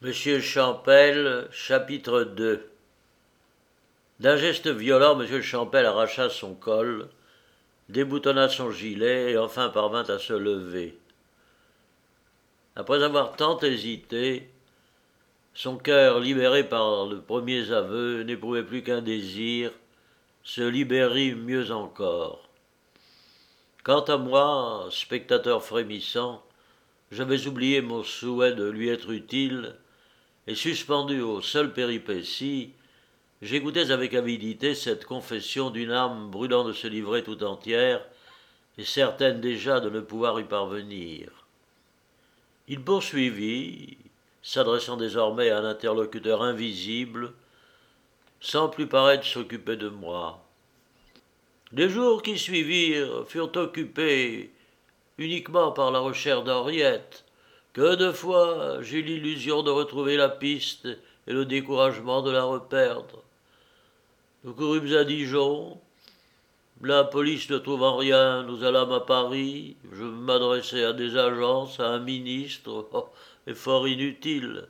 Monsieur Champel, chapitre 2. D'un geste violent, Monsieur Champel arracha son col, déboutonna son gilet et enfin parvint à se lever. Après avoir tant hésité, son cœur, libéré par le premier aveu, n'éprouvait plus qu'un désir, se libérer mieux encore. Quant à moi, spectateur frémissant, j'avais oublié mon souhait de lui être utile, et suspendu aux seules péripéties, j'écoutais avec avidité cette confession d'une âme brûlant de se livrer tout entière et certaine déjà de ne pouvoir y parvenir. Il poursuivit, s'adressant désormais à un interlocuteur invisible, sans plus paraître s'occuper de moi. Les jours qui suivirent furent occupés uniquement par la recherche d'Henriette. Que de fois j'eus l'illusion de retrouver la piste et le découragement de la reperdre. Nous courûmes à Dijon. La police ne trouvant rien, nous allâmes à Paris. Je m'adressai à des agences, à un ministre, et fort inutile.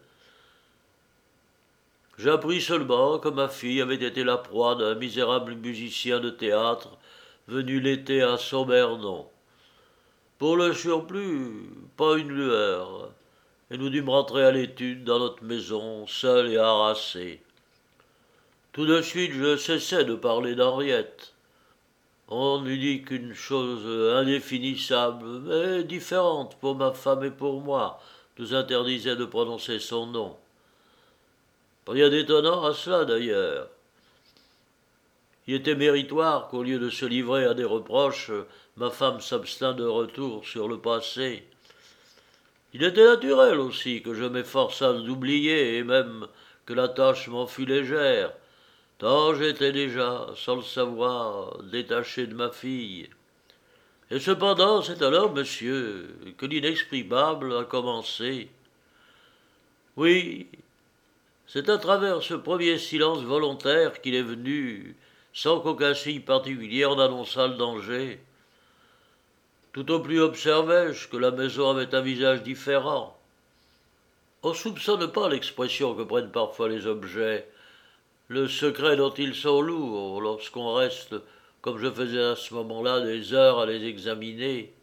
J'appris seulement que ma fille avait été la proie d'un misérable musicien de théâtre venu l'été à Saint-Bernon. Pour le surplus, pas une lueur, et nous dûmes rentrer à l'étude dans notre maison, seuls et harassés. Tout de suite, je cessai de parler d'Henriette. On n'eût dit qu'une chose indéfinissable, mais différente pour ma femme et pour moi, nous interdisait de prononcer son nom. Rien d'étonnant à cela, d'ailleurs. Il était méritoire qu'au lieu de se livrer à des reproches, ma femme s'abstint de retour sur le passé. Il était naturel aussi que je m'efforçasse d'oublier, et même que la tâche m'en fût légère, tant j'étais déjà, sans le savoir, détaché de ma fille. Et cependant, c'est alors, monsieur, que l'inexprimable a commencé. Oui, c'est à travers ce premier silence volontaire qu'il est venu, sans qu'aucun signe particulier en annonçât le danger. Tout au plus observai-je que la maison avait un visage différent. On ne soupçonne pas l'expression que prennent parfois les objets, le secret dont ils sont lourds lorsqu'on reste, comme je faisais à ce moment-là, des heures à les examiner.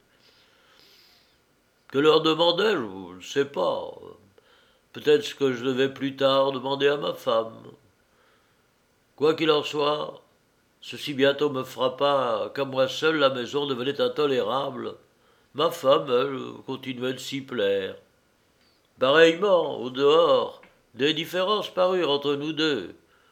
Que leur demandai-je? Je ne sais pas. Peut-être ce que je devais plus tard demander à ma femme. Quoi qu'il en soit, ceci bientôt me frappa qu'à moi seul la maison devenait intolérable. Ma femme, elle, continuait de s'y plaire. Pareillement, au dehors, des différences parurent entre nous deux.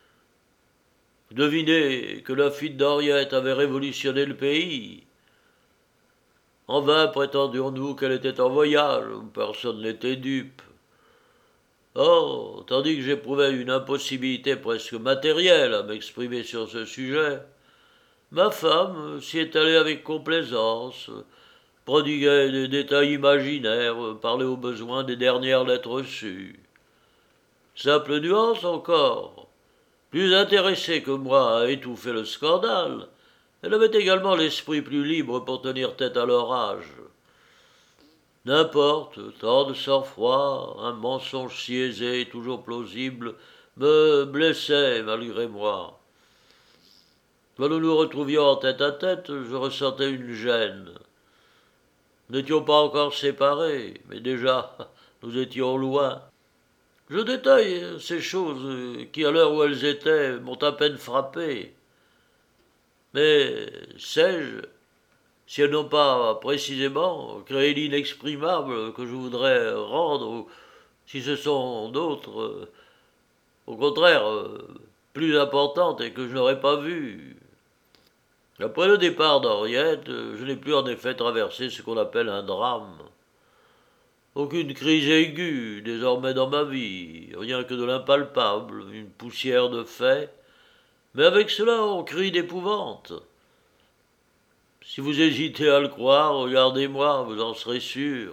Devinez que la fuite d'Henriette avait révolutionné le pays. En vain prétendions-nous qu'elle était en voyage, personne n'était dupe. Or, tandis que j'éprouvais une impossibilité presque matérielle à m'exprimer sur ce sujet, ma femme s'y étalait avec complaisance, prodiguait des détails imaginaires, parlait au besoin des dernières lettres reçues. Simple nuance encore. Plus intéressée que moi à étouffer le scandale, elle avait également l'esprit plus libre pour tenir tête à l'orage. N'importe, tant de sang-froid, un mensonge si aisé et toujours plausible, me blessait malgré moi. Quand nous nous retrouvions en tête à tête, je ressentais une gêne. Nous n'étions pas encore séparés, mais déjà nous étions loin. Je détaille ces choses qui, à l'heure où elles étaient, m'ont à peine frappé. Mais sais-je, si elles n'ont pas précisément créé l'inexprimable que je voudrais rendre, ou si ce sont d'autres, au contraire, plus importantes et que je n'aurais pas vues. Après le départ d'Henriette, je n'ai plus en effet traversé ce qu'on appelle un drame. Aucune crise aiguë désormais dans ma vie, rien que de l'impalpable, une poussière de faits, mais avec cela on crie d'épouvante. Si vous hésitez à le croire, regardez-moi, vous en serez sûr.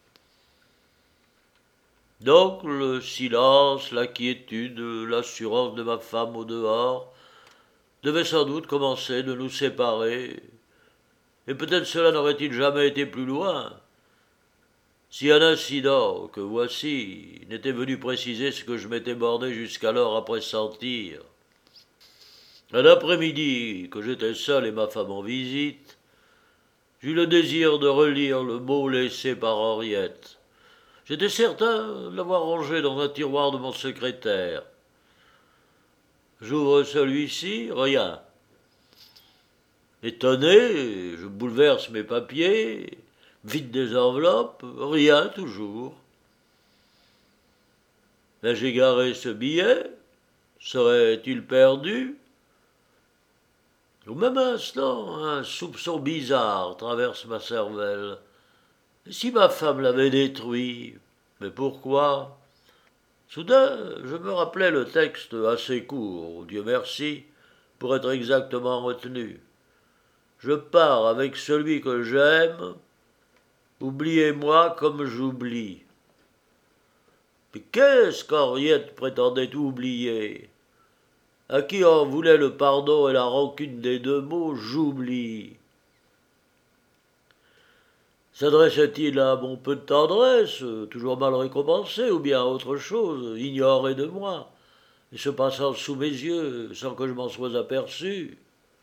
Donc le silence, la quiétude, l'assurance de ma femme au dehors devaient sans doute commencer de nous séparer, et peut-être cela n'aurait-il jamais été plus loin. Si un incident que voici n'était venu préciser ce que je m'étais borné jusqu'alors à pressentir. Un après-midi, que j'étais seul et ma femme en visite, j'eus le désir de relire le mot laissé par Henriette. J'étais certain de l'avoir rangé dans un tiroir de mon secrétaire. J'ouvre celui-ci, rien. Étonné, je bouleverse mes papiers, vide des enveloppes, rien toujours. Mais j'ai garé ce billet, serait-il perdu? Au même instant, un soupçon bizarre traverse ma cervelle. Et si ma femme l'avait détruit? Mais pourquoi? Soudain, je me rappelais le texte assez court, Dieu merci, pour être exactement retenu. Je pars avec celui que j'aime, oubliez-moi comme j'oublie. Mais qu'est-ce qu'Henriette prétendait oublier? À qui en voulait le pardon et la rancune des deux mots j'oublie? S'adressait-il à mon peu de tendresse, toujours mal récompensé, ou bien à autre chose, ignoré de moi, et se passant sous mes yeux sans que je m'en sois aperçu?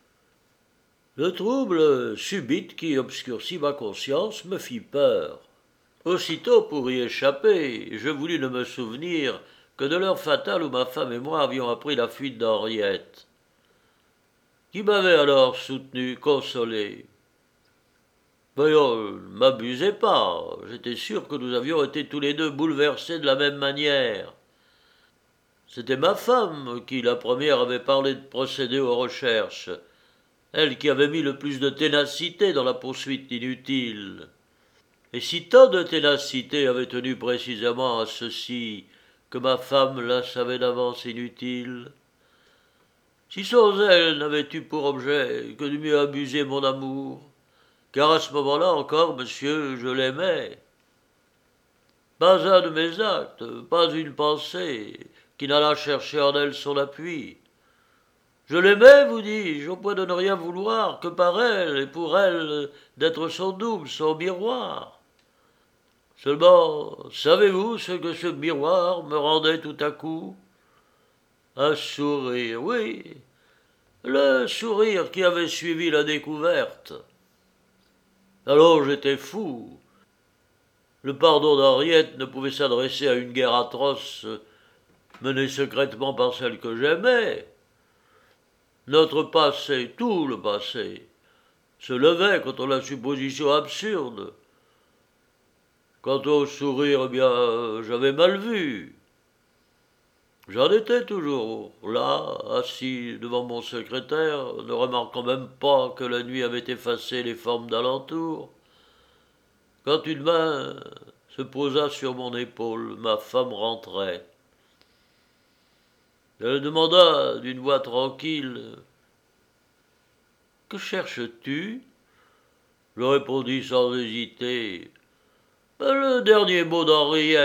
Le trouble subit qui obscurcit ma conscience me fit peur. Aussitôt, pour y échapper, je voulus ne me souvenir que de l'heure fatale où ma femme et moi avions appris la fuite d'Henriette, qui m'avait alors soutenu, consolé. Voyons, ne m'abusez pas, j'étais sûr que nous avions été tous les deux bouleversés de la même manière. C'était ma femme qui, la première, avait parlé de procéder aux recherches, elle qui avait mis le plus de ténacité dans la poursuite inutile. Et si tant de ténacité avait tenu précisément à ceci, que ma femme la savait d'avance inutile, si son zèle n'avait eu pour objet que de mieux abuser mon amour, car à ce moment-là encore, monsieur, je l'aimais. Pas un de mes actes, pas une pensée, qui n'allât chercher en elle son appui. Je l'aimais, vous dis-je, au point de ne rien vouloir que par elle, et pour elle d'être son double, son miroir. Seulement, savez-vous ce que ce miroir me rendait tout à coup? Un sourire, oui, le sourire qui avait suivi la découverte. Alors j'étais fou. Le pardon d'Henriette ne pouvait s'adresser à une guerre atroce menée secrètement par celle que j'aimais. Notre passé, tout le passé, se levait contre la supposition absurde. Quant au sourire, eh bien, j'avais mal vu. J'en étais toujours là, assis devant mon secrétaire, ne remarquant même pas que la nuit avait effacé les formes d'alentour, quand une main se posa sur mon épaule, ma femme rentrait. Elle demanda d'une voix tranquille « Que cherches-tu » Je répondis sans hésiter « Le dernier mot d'Henriette. »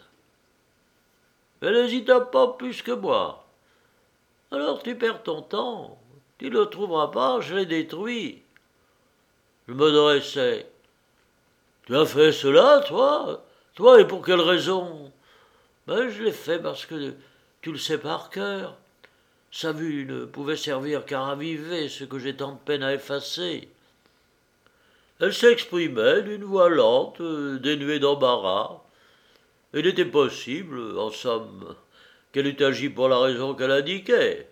Elle n'hésita pas plus que moi. « Alors tu perds ton temps, tu ne le trouveras pas, je l'ai détruit. » Je me dressai. « Tu as fait cela, toi? Toi, et pour quelle raison? » Ben, je l'ai fait parce que tu le sais par cœur. Sa vue ne pouvait servir qu'à raviver ce que j'ai tant de peine à effacer. Elle s'exprimait d'une voix lente, dénuée d'embarras. Il était possible, en somme, qu'elle eût agi pour la raison qu'elle indiquait.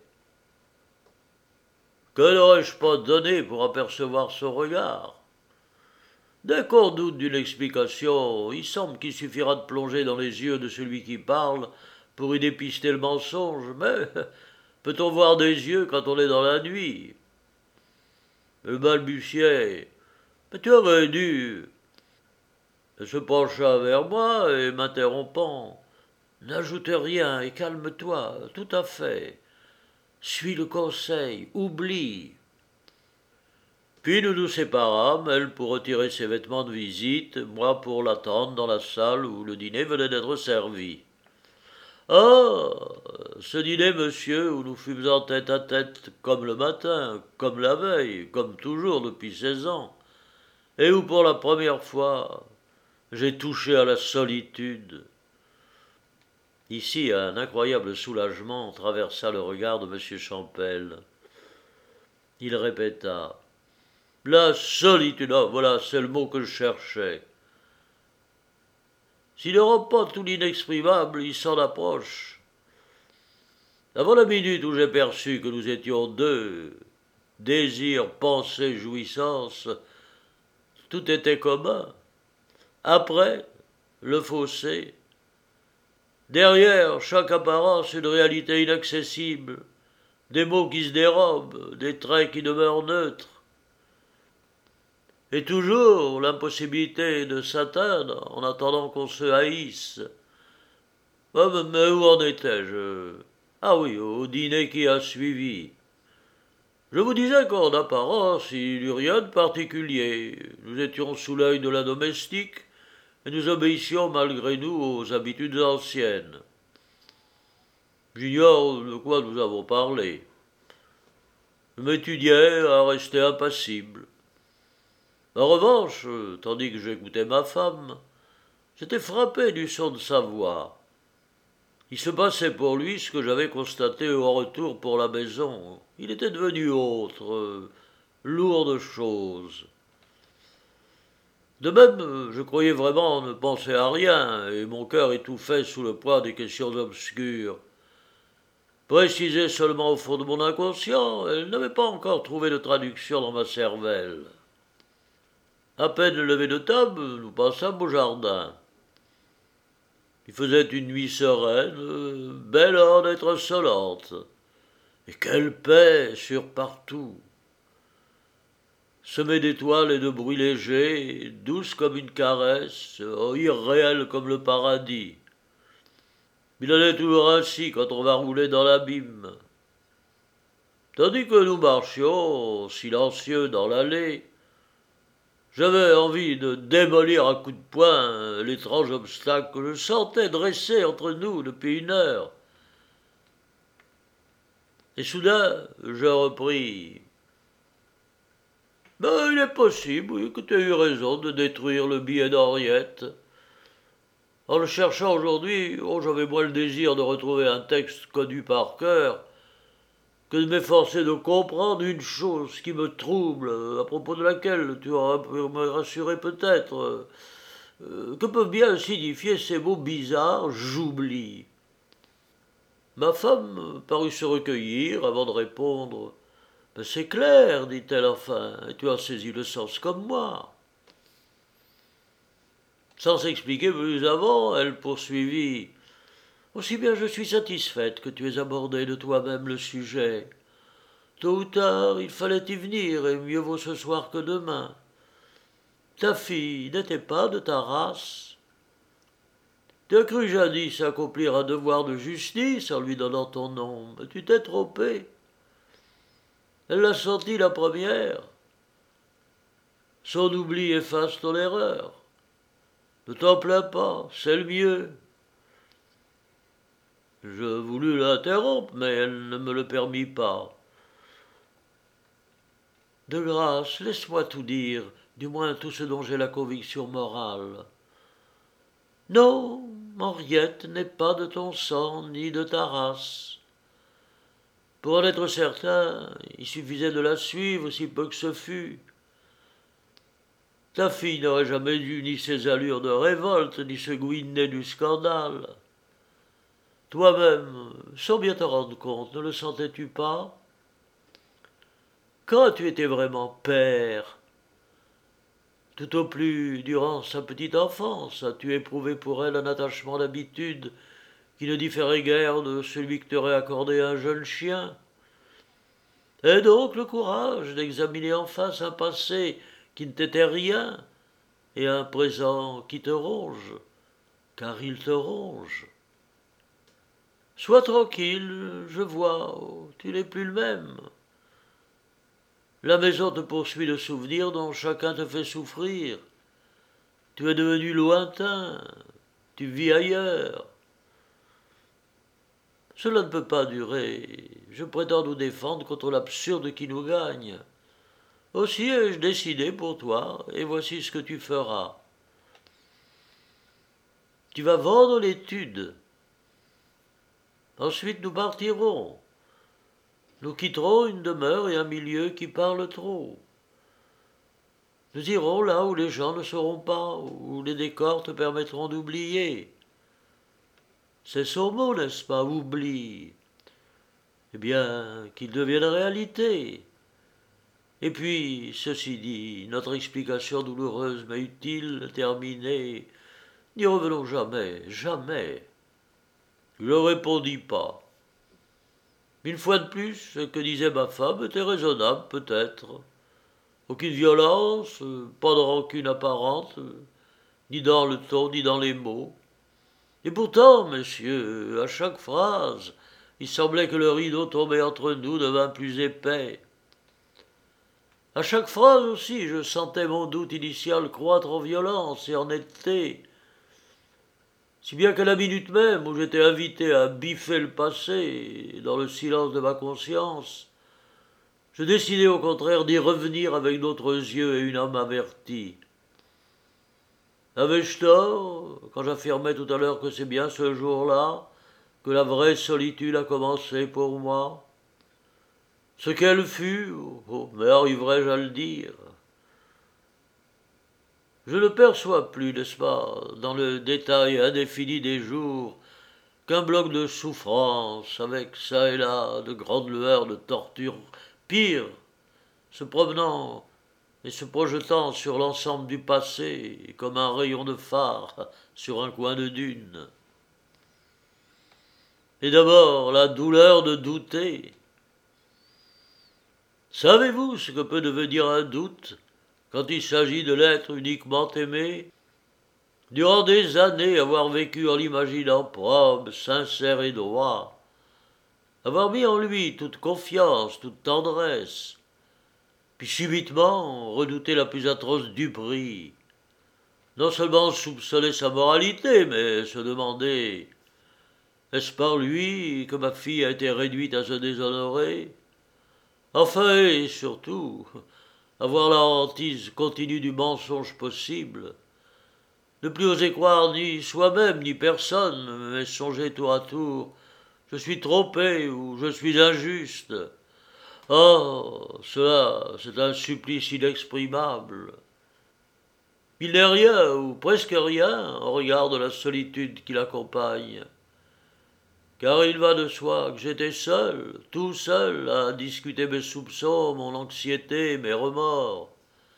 Que n'aurais-je pas donné pour apercevoir son regard? Dès qu'on doute d'une explication, il semble qu'il suffira de plonger dans les yeux de celui qui parle pour y dépister le mensonge, mais peut-on voir des yeux quand on est dans la nuit? Le balbutiait. Mais tu aurais dû. Elle se pencha vers moi et m'interrompant. N'ajoute rien et calme-toi, tout à fait. Suis le conseil, oublie. Puis nous nous séparâmes, elle pour retirer ses vêtements de visite, moi pour l'attendre dans la salle où le dîner venait d'être servi. Ah, ce dîner, monsieur, où nous fûmes en tête à tête comme le matin, comme la veille, comme toujours depuis 16 ans, et où pour la première fois J'ai touché à la solitude. Ici, un incroyable soulagement traversa le regard de M. Champel. Il répéta: la solitude, ah, voilà, c'est le mot que je cherchais. S'il ne rend pas tout l'inexprimable, il s'en approche. Avant la minute où j'ai perçu que nous étions deux, désir, pensée, jouissance, tout était commun. Après, le fossé. Derrière chaque apparence, une réalité inaccessible, des mots qui se dérobent, des traits qui demeurent neutres. Et toujours l'impossibilité de s'atteindre en attendant qu'on se haïsse. Mais où en étais-je? Ah oui, au dîner qui a suivi. Je vous disais qu'en apparence, il n'y eut rien de particulier. Nous étions sous l'œil de la domestique et nous obéissions malgré nous aux habitudes anciennes. J'ignore de quoi nous avons parlé. Je m'étudiais à rester impassible. En revanche, tandis que j'écoutais ma femme, j'étais frappé du son de sa voix. Il se passait pour lui ce que j'avais constaté au retour pour la maison. Il était devenu autre, lourd de choses. De même, je croyais vraiment ne penser à rien, et mon cœur étouffait sous le poids des questions obscures. Précisées seulement au fond de mon inconscient, elles n'avaient pas encore trouvé de traduction dans ma cervelle. À peine levé de table, nous passâmes au jardin. Il faisait une nuit sereine, belle à en être insolente. Et quelle paix sur partout! Semée d'étoiles et de bruits légers, douce comme une caresse, irréelle comme le paradis. Il en est toujours ainsi quand on va rouler dans l'abîme. Tandis que nous marchions, silencieux dans l'allée, j'avais envie de démolir à coups de poing l'étrange obstacle que je sentais dressé entre nous depuis une heure. Et soudain, je repris: ben, il est possible, oui, que tu aies eu raison de détruire le billet d'Henriette. En le cherchant aujourd'hui, j'avais moins le désir de retrouver un texte connu par cœur que de m'efforcer de comprendre une chose qui me trouble, à propos de laquelle tu auras pu me rassurer peut-être. Que peuvent bien signifier ces mots bizarres: j'oublie? Ma femme parut se recueillir avant de répondre. Ben, c'est clair, dit-elle enfin, et tu as saisi le sens comme moi. Sans s'expliquer plus avant, elle poursuivit: aussi bien je suis satisfaite que tu aies abordé de toi-même le sujet. Tôt ou tard, il fallait y venir, et mieux vaut ce soir que demain. Ta fille n'était pas de ta race. Tu as cru jadis accomplir un devoir de justice en lui donnant ton nom, mais tu t'es trompé. Elle l'a senti la première. Son oubli efface ton erreur. Ne t'en plains pas, c'est le mieux. Je voulus l'interrompre, mais elle ne me le permit pas. De grâce, laisse-moi tout dire, du moins tout ce dont j'ai la conviction morale. Non, Henriette n'est pas de ton sang ni de ta race. Pour en être certain, il suffisait de la suivre, si peu que ce fût. Ta fille n'aurait jamais eu ni ces allures de révolte, ni ce goût inné du scandale. Toi-même, sans bien te rendre compte, ne le sentais-tu pas? Quand tu étais vraiment père, tout au plus durant sa petite enfance, as-tu éprouvé pour elle un attachement d'habitude qui ne différait guère de celui que t'aurait accordé un jeune chien? Et donc le courage d'examiner en face un passé qui ne t'était rien, et un présent qui te ronge, car il te ronge. Sois tranquille, je vois, tu n'es plus le même. La maison te poursuit de souvenirs dont chacun te fait souffrir. Tu es devenu lointain, tu vis ailleurs. Cela ne peut pas durer. Je prétends nous défendre contre l'absurde qui nous gagne. Aussi ai-je décidé pour toi, et voici ce que tu feras. Tu vas vendre l'étude. Ensuite nous partirons. Nous quitterons une demeure et un milieu qui parlent trop. Nous irons là où les gens ne seront pas, où les décors te permettront d'oublier. C'est son mot, n'est-ce pas, oubli. Eh bien, qu'il devienne réalité. Et puis, ceci dit, notre explication douloureuse mais utile, terminée, n'y revenons jamais, jamais. Il ne répondit pas. Une fois de plus, ce que disait ma femme était raisonnable, peut-être. Aucune violence, pas de rancune apparente, ni dans le ton, ni dans les mots. Et pourtant, monsieur, à chaque phrase, il semblait que le rideau tombé entre nous devint plus épais. À chaque phrase aussi, je sentais mon doute initial croître en violence et en netteté, si bien qu'à la minute même où j'étais invité à biffer le passé, dans le silence de ma conscience, je décidai au contraire d'y revenir avec d'autres yeux et une âme avertie. Avais-je tort quand j'affirmais tout à l'heure que c'est bien ce jour-là que la vraie solitude a commencé pour moi? Ce qu'elle fut, mais arriverai-je à le dire? Je ne perçois plus, n'est-ce pas, dans le détail indéfini des jours, qu'un bloc de souffrance, avec çà et là de grandes lueurs de torture, pire, se promenant et se projetant sur l'ensemble du passé comme un rayon de phare sur un coin de dune. Et d'abord la douleur de douter. Savez-vous ce que peut devenir un doute quand il s'agit de l'être uniquement aimé? Durant des années, avoir vécu en l'imaginant probe, sincère et droit, avoir mis en lui toute confiance, toute tendresse, puis subitement redouter la plus atroce duperie, non seulement soupçonner sa moralité, mais se demander est-ce par lui que ma fille a été réduite à se déshonorer? Enfin, et surtout, avoir la hantise continue du mensonge possible, ne plus oser croire ni soi-même ni personne, mais songer tour à tour je suis trompé ou je suis injuste. Oh, cela, c'est un supplice inexprimable. Il n'est rien, ou presque rien, au regard de la solitude qui l'accompagne. Car il va de soi que j'étais seul, tout seul, à discuter mes soupçons, mon anxiété, mes remords.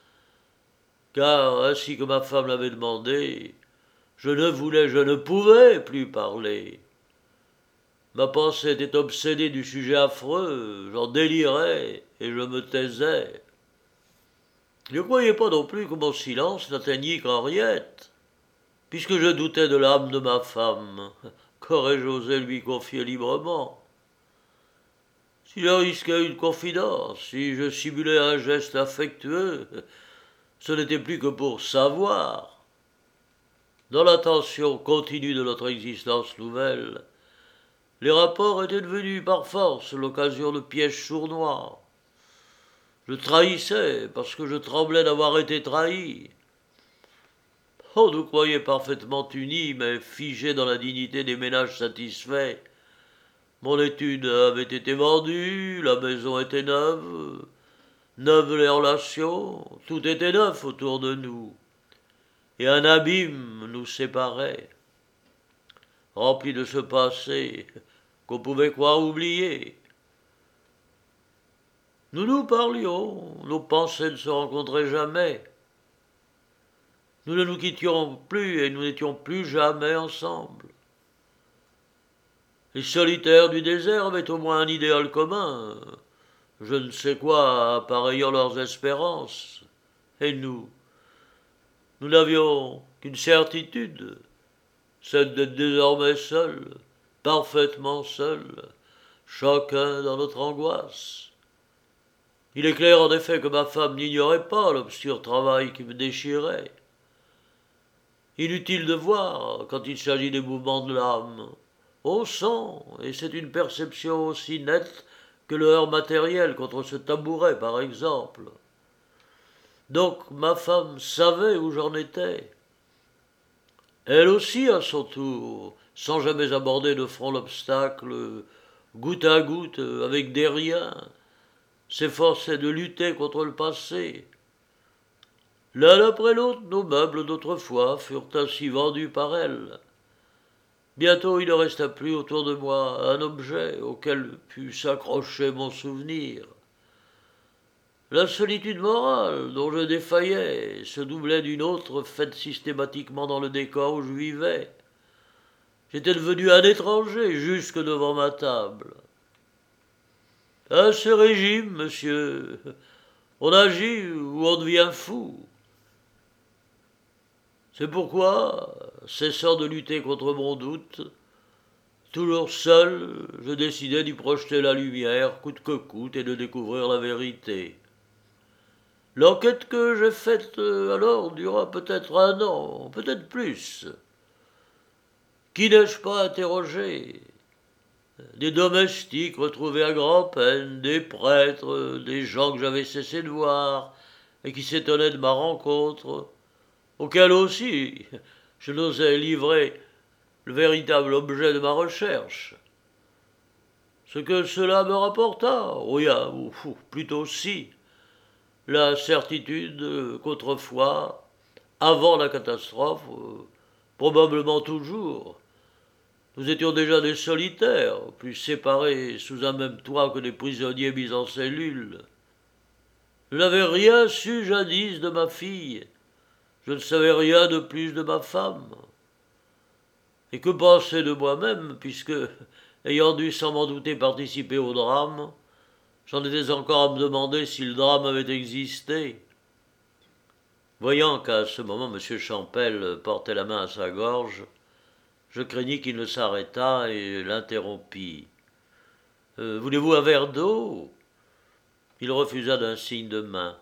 Car, ainsi que ma femme l'avait demandé, je ne pouvais plus parler. Ma pensée était obsédée du sujet affreux, j'en délirais et je me taisais. Ne croyez pas non plus que mon silence n'atteignît qu'Henriette, puisque je doutais de l'âme de ma femme. Qu'aurais-je osé lui confier librement? Si je risquais une confidence, si je simulais un geste affectueux, ce n'était plus que pour savoir. Dans la tension continue de notre existence nouvelle, les rapports étaient devenus par force l'occasion de pièges sournois. Je trahissais parce que je tremblais d'avoir été trahi. On nous croyait parfaitement unis, mais figés dans la dignité des ménages satisfaits. Mon étude avait été vendue, la maison était neuve, neuves les relations, tout était neuf autour de nous. Et un abîme nous séparait, rempli de ce passé qu'on pouvait croire oublié. Nous nous parlions, nos pensées ne se rencontraient jamais. Nous ne nous quittions plus et nous n'étions plus jamais ensemble. Les solitaires du désert avaient au moins un idéal commun, je ne sais quoi appareillant leurs espérances. Et nous n'avions qu'une certitude, celle d'être désormais seuls, parfaitement seuls, chacun dans notre angoisse. Il est clair en effet que ma femme n'ignorait pas l'obscur travail qui me déchirait. Inutile de voir quand il s'agit des mouvements de l'âme. On sent, et c'est une perception aussi nette que le heurt matériel contre ce tabouret, par exemple. Donc ma femme savait où j'en étais. Elle aussi, à son tour, sans jamais aborder de front l'obstacle, goutte à goutte, avec des riens, s'efforçait de lutter contre le passé. L'un après l'autre, nos meubles d'autrefois furent ainsi vendus par elle. Bientôt il ne resta plus autour de moi un objet auquel pût s'accrocher mon souvenir. La solitude morale dont je défaillais se doublait d'une autre faite systématiquement dans le décor où je vivais. J'étais devenu un étranger jusque devant ma table. À ce régime, monsieur, on agit ou on devient fou. C'est pourquoi, cessant de lutter contre mon doute, toujours seul, je décidai d'y projeter la lumière, coûte que coûte, et de découvrir la vérité. L'enquête que j'ai faite alors dura peut-être un an, peut-être plus. Qui n'ai-je pas interrogé? Des domestiques retrouvés à grand-peine, des prêtres, des gens que j'avais cessé de voir et qui s'étonnaient de ma rencontre, auxquels aussi je n'osais livrer le véritable objet de ma recherche. Ce que cela me rapporta, rien, ou plutôt si, la certitude qu'autrefois, avant la catastrophe, probablement toujours, nous étions déjà des solitaires, plus séparés sous un même toit que des prisonniers mis en cellule. Je n'avais rien su jadis de ma fille, je ne savais rien de plus de ma femme. Et que penser de moi-même, puisque, ayant dû sans m'en douter participer au drame, j'en étais encore à me demander si le drame avait existé. Voyant qu'à ce moment M. Champel portait la main à sa gorge, je craignis qu'il ne s'arrêtât et l'interrompis. Voulez-vous un verre d'eau? Il refusa d'un signe de main.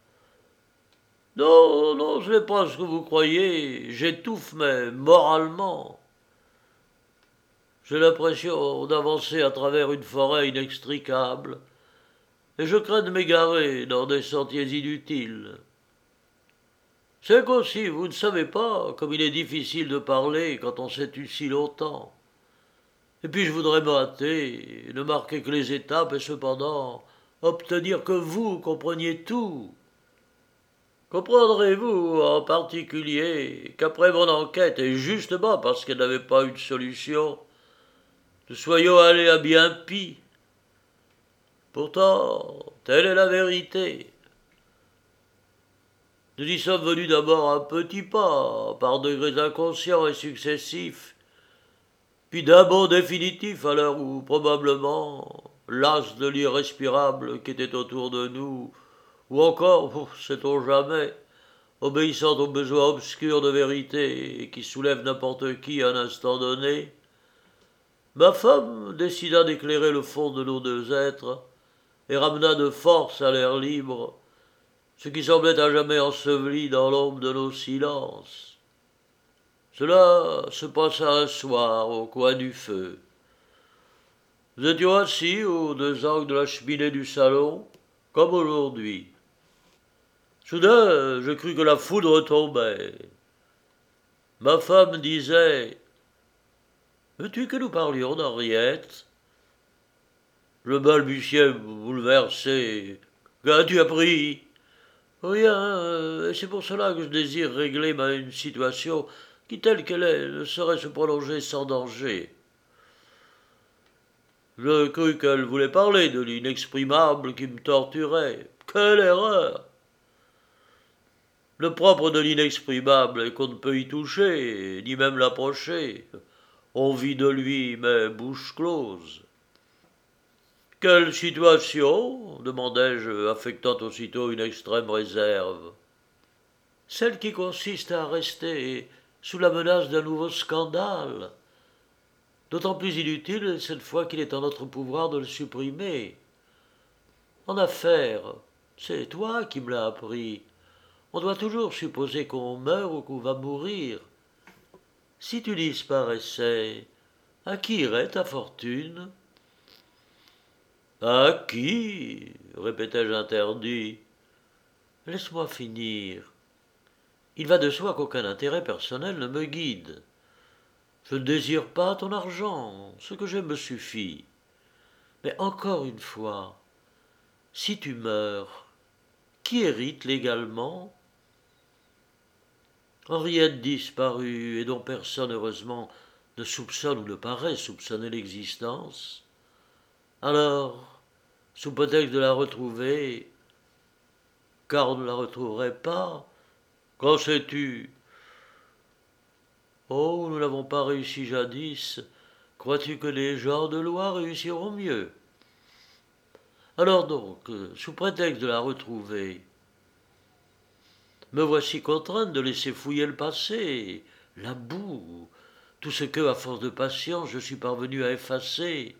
Non, non, ce n'est pas ce que vous croyez. J'étouffe, mais moralement. J'ai l'impression d'avancer à travers une forêt inextricable, et je crains de m'égarer dans des sentiers inutiles. C'est qu'aussi, vous ne savez pas comme il est difficile de parler quand on s'est eu si longtemps. Et puis je voudrais me hâter, ne marquer que les étapes et cependant obtenir que vous compreniez tout. Comprendrez-vous en particulier qu'après mon enquête, et justement parce qu'elle n'avait pas eu de solution, nous soyons allés à bien pis. Pourtant, telle est la vérité. Nous y sommes venus d'abord un petit pas, par degrés inconscients et successifs, puis d'un bond définitif à l'heure où, probablement, las de l'irrespirable qui était autour de nous, ou encore, sait-on jamais, obéissant aux besoins obscurs de vérité et qui soulèvent n'importe qui à un instant donné, ma femme décida d'éclairer le fond de nos deux êtres et ramena de force à l'air libre ce qui semblait à jamais enseveli dans l'ombre de nos silences. Cela se passa un soir au coin du feu. Nous étions assis aux deux angles de la cheminée du salon, comme aujourd'hui. Soudain, je crus que la foudre tombait. Ma femme disait « Veux-tu que nous parlions d'Henriette ?» Je balbutiais bouleversé. « Qu'as-tu appris ?» Rien, et c'est pour cela que je désire régler une situation qui, telle qu'elle est, ne saurait se prolonger sans danger. Je crus qu'elle voulait parler de l'inexprimable qui me torturait. Quelle erreur! Le propre de l'inexprimable est qu'on ne peut y toucher, ni même l'approcher. On vit de lui, mais bouche close. Quelle situation? Demandai-je, affectant aussitôt une extrême réserve. Celle qui consiste à rester sous la menace d'un nouveau scandale, d'autant plus inutile cette fois qu'il est en notre pouvoir de le supprimer. En affaires, c'est toi qui me l'as appris. On doit toujours supposer qu'on meurt ou qu'on va mourir. Si tu disparaissais, à qui irait ta fortune? À qui? Répétai-je interdit. Laisse-moi finir. Il va de soi qu'aucun intérêt personnel ne me guide. Je ne désire pas ton argent, ce que j'ai me suffit. Mais encore une fois, si tu meurs, qui hérite légalement? Henriette disparue et dont personne, heureusement, ne soupçonne ou ne paraît soupçonner l'existence. Alors, sous prétexte de la retrouver, car on ne la retrouverait pas, qu'en sais-tu? Oh, nous n'avons pas réussi jadis. Crois-tu que les gens de loi réussiront mieux? Alors donc, sous prétexte de la retrouver, me voici contrainte de laisser fouiller le passé, la boue, tout ce que, à force de patience, je suis parvenu à effacer.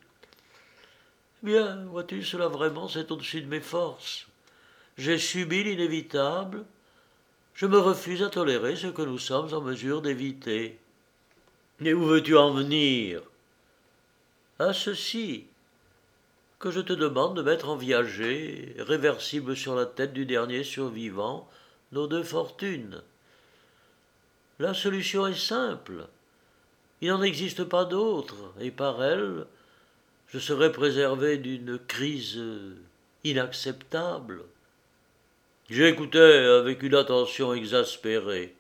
Eh bien, vois-tu, cela vraiment, c'est au-dessus de mes forces. J'ai subi l'inévitable, je me refuse à tolérer ce que nous sommes en mesure d'éviter. Et où veux-tu en venir? À ceci, que je te demande de mettre en viager, réversible sur la tête du dernier survivant, nos deux fortunes. La solution est simple. Il n'en existe pas d'autre, et par elle, je serai préservé d'une crise inacceptable. J'écoutais avec une attention exaspérée.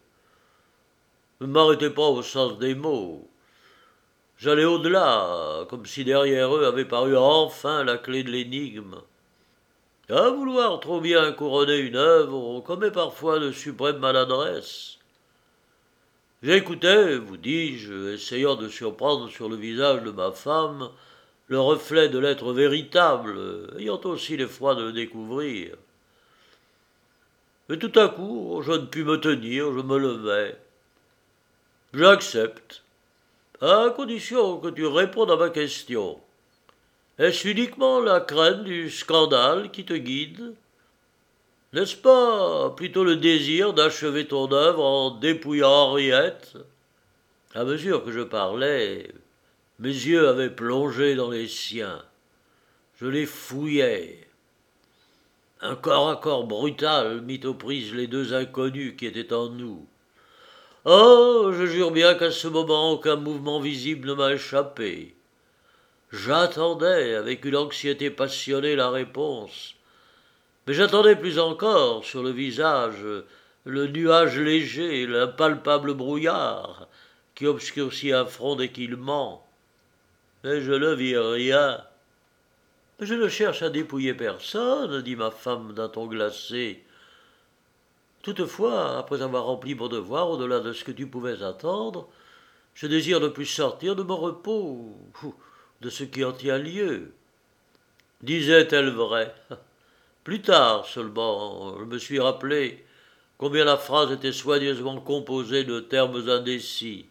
Ne m'arrêtez pas au sens des mots. J'allais au-delà, comme si derrière eux avait paru enfin la clé de l'énigme. À vouloir trop bien couronner une œuvre, on commet parfois de suprêmes maladresses. J'écoutais, vous dis-je, essayant de surprendre sur le visage de ma femme le reflet de l'être véritable, ayant aussi l'effroi de le découvrir. Mais tout à coup, je ne pus me tenir, je me levai. J'accepte, à condition que tu répondes à ma question. Est-ce uniquement la crainte du scandale qui te guide? N'est-ce pas plutôt le désir d'achever ton œuvre en dépouillant Henriette? À mesure que je parlais, mes yeux avaient plongé dans les siens. Je les fouillais. Un corps à corps brutal mit aux prises les deux inconnus qui étaient en nous. Oh, je jure bien qu'à ce moment aucun mouvement visible ne m'a échappé. J'attendais avec une anxiété passionnée la réponse. Mais j'attendais plus encore, sur le visage, le nuage léger, l'impalpable brouillard, qui obscurcit un front dès qu'il ment. Mais je ne vis rien. Je ne cherche à dépouiller personne, dit ma femme d'un ton glacé. Toutefois, après avoir rempli mon devoir au-delà de ce que tu pouvais attendre, je désire ne plus sortir de mon repos, de ce qui en tient lieu. Disait-elle vrai? Plus tard seulement, je me suis rappelé combien la phrase était soigneusement composée de termes indécis.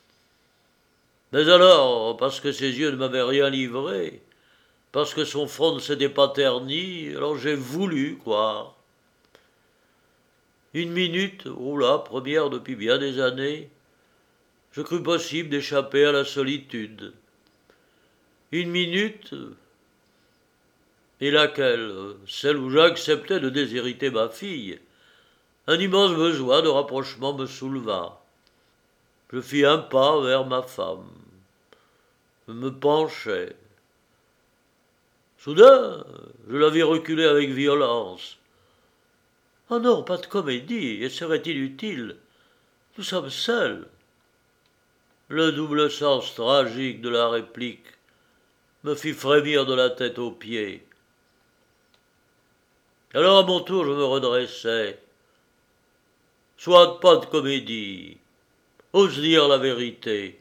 Mais alors, parce que ses yeux ne m'avaient rien livré, parce que son front ne s'était pas terni, alors j'ai voulu croire. Une minute, oh là, première depuis bien des années, je crus possible d'échapper à la solitude. Une minute, et laquelle? Celle où j'acceptais de déshériter ma fille. Un immense besoin de rapprochement me souleva. Je fis un pas vers ma femme. Je me penchai. Soudain, je la vis reculer avec violence. Oh non, pas de comédie, et serait inutile. Nous sommes seuls. Le double sens tragique de la réplique me fit frémir de la tête aux pieds. Alors à mon tour je me redressai. Soit pas de comédie. Ose dire la vérité.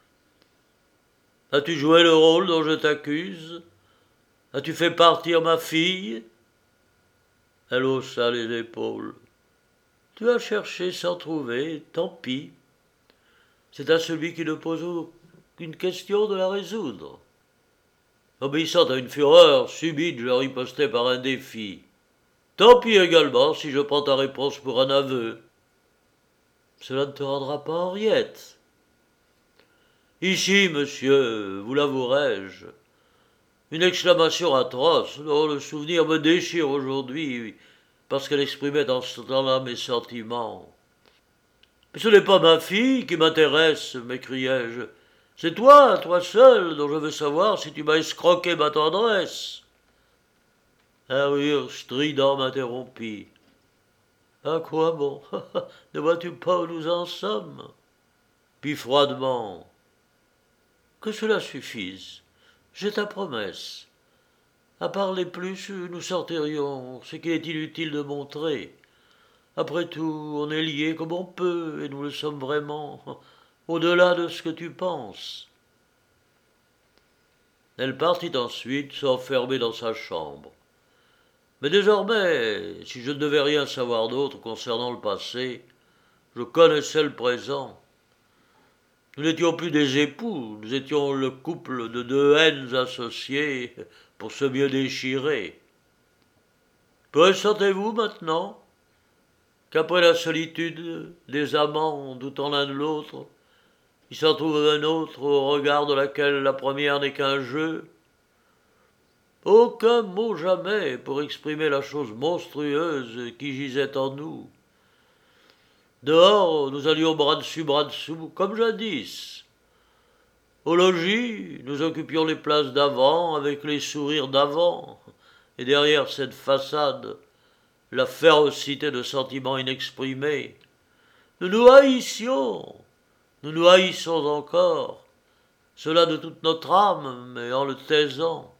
As-tu joué le rôle dont je t'accuse? As-tu fait partir ma fille? Elle haussa les épaules. Tu as cherché sans trouver, tant pis. C'est à celui qui ne pose aucune question de la résoudre. Obéissant à une fureur subite, je ripostai par un défi. Tant pis également si je prends ta réponse pour un aveu. Cela ne te rendra pas Henriette. Ici, monsieur, vous l'avouerai-je, une exclamation atroce dont le souvenir me déchire aujourd'hui parce qu'elle exprimait dans ce temps-là mes sentiments. Mais ce n'est pas ma fille qui m'intéresse, m'écriai-je. C'est toi, toi seul, dont je veux savoir si tu m'as escroqué ma tendresse. Un rire strident m'interrompit. À quoi bon? Ne vois-tu pas où nous en sommes? Puis froidement. Que cela suffise. J'ai ta promesse. À parler plus, nous sortirions, ce qu'il est inutile de montrer. Après tout, on est liés comme on peut, et nous le sommes vraiment, au-delà de ce que tu penses. Elle partit ensuite s'enfermer dans sa chambre. Mais désormais, si je ne devais rien savoir d'autre concernant le passé, je connaissais le présent. Nous n'étions plus des époux, nous étions le couple de deux haines associées pour se mieux déchirer. Pressentez-vous maintenant qu'après la solitude des amants doutant l'un de l'autre, il s'en trouve un autre au regard de laquelle la première n'est qu'un jeu? Aucun mot jamais pour exprimer la chose monstrueuse qui gisait en nous. Dehors, nous allions bras dessous, comme jadis. Au logis, nous occupions les places d'avant avec les sourires d'avant, et derrière cette façade, la férocité de sentiments inexprimés. Nous nous haïssions, nous nous haïssons encore, cela de toute notre âme, mais en le taisant.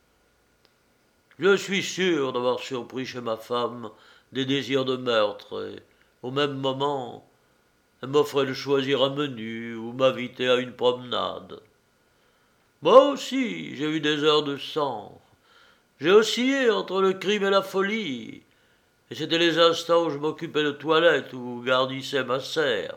Je suis sûr d'avoir surpris chez ma femme des désirs de meurtre, et, au même moment, elle m'offrait de choisir un menu ou m'invitait à une promenade. Moi aussi, j'ai eu des heures de sang. J'ai oscillé entre le crime et la folie, et c'étaient les instants où je m'occupais de toilette ou garnissais ma serre.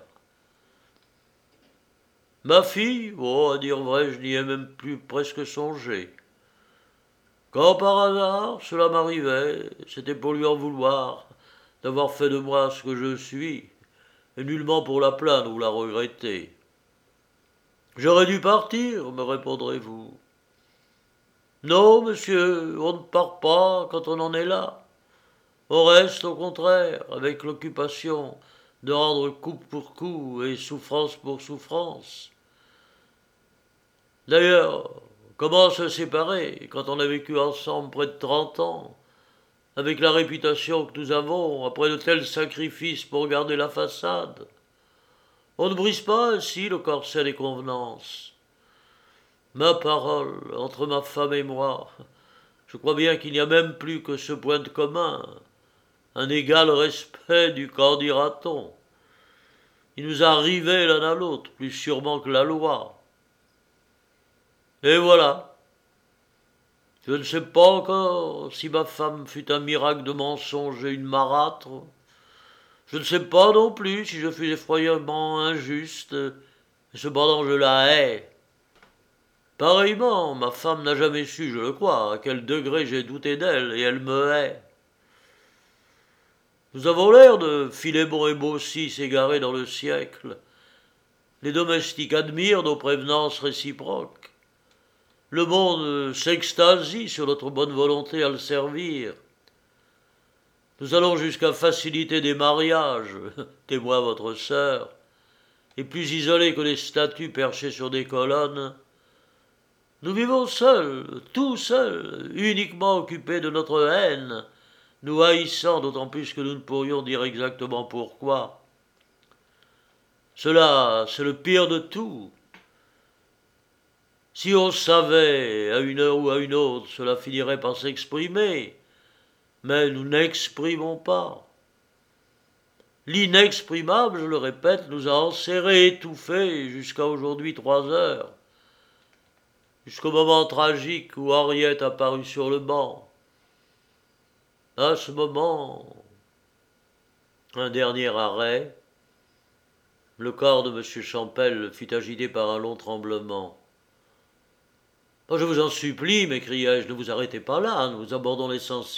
Ma fille, à dire vrai, je n'y ai même plus presque songé. Quand par hasard cela m'arrivait, c'était pour lui en vouloir d'avoir fait de moi ce que je suis, et nullement pour la plaindre ou la regretter. J'aurais dû partir, me répondrez-vous. Non, monsieur, on ne part pas quand on en est là. On reste, au contraire, avec l'occupation de rendre coup pour coup et souffrance pour souffrance. D'ailleurs, comment se séparer quand on a vécu ensemble près de 30 ans, avec la réputation que nous avons, après de tels sacrifices pour garder la façade? On ne brise pas ainsi le corset des convenances. Ma parole, entre ma femme et moi, je crois bien qu'il n'y a même plus que ce point de commun, un égal respect du qu'en dira-t-on. Il nous a rivés l'un à l'autre, plus sûrement que la loi. Et voilà. Je ne sais pas encore si ma femme fut un miracle de mensonge et une marâtre. Je ne sais pas non plus si je fus effroyablement injuste, et cependant je la hais. Pareillement, ma femme n'a jamais su, je le crois, à quel degré j'ai douté d'elle, et elle me hait. Nous avons l'air de Philémon et Baucis égarés dans le siècle. Les domestiques admirent nos prévenances réciproques. Le monde s'extasie sur notre bonne volonté à le servir. Nous allons jusqu'à faciliter des mariages, témoin votre sœur, et plus isolés que les statues perchées sur des colonnes. Nous vivons seuls, tout seuls, uniquement occupés de notre haine, nous haïssant d'autant plus que nous ne pourrions dire exactement pourquoi. Cela, c'est le pire de tout. Si on savait, à une heure ou à une autre, cela finirait par s'exprimer, mais nous n'exprimons pas. L'inexprimable, je le répète, nous a enserrés, étouffés, jusqu'à aujourd'hui 3 heures, jusqu'au moment tragique où Henriette apparut sur le banc. À ce moment, un dernier arrêt, le corps de M. Champel fut agité par un long tremblement. « Je vous en supplie, m'écriai-je, ne vous arrêtez pas là, nous abordons l'essentiel. »